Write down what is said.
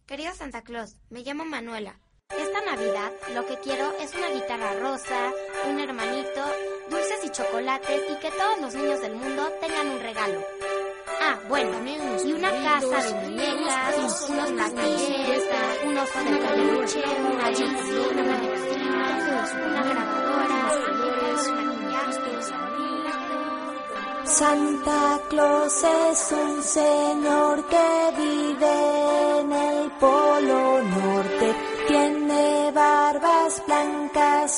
Querido Santa Claus, me llamo Manuela. Esta Navidad lo que quiero es una guitarra rosa, un hermanito, dulces y chocolates y que todos los niños del mundo tengan un regalo. Ah, bueno, y una casa de muñecas, unos platillos, un oso de peluche, una televisión, una grabadora, Santa Claus es un señor que vive en el Polo Norte. Tiene barbas blancas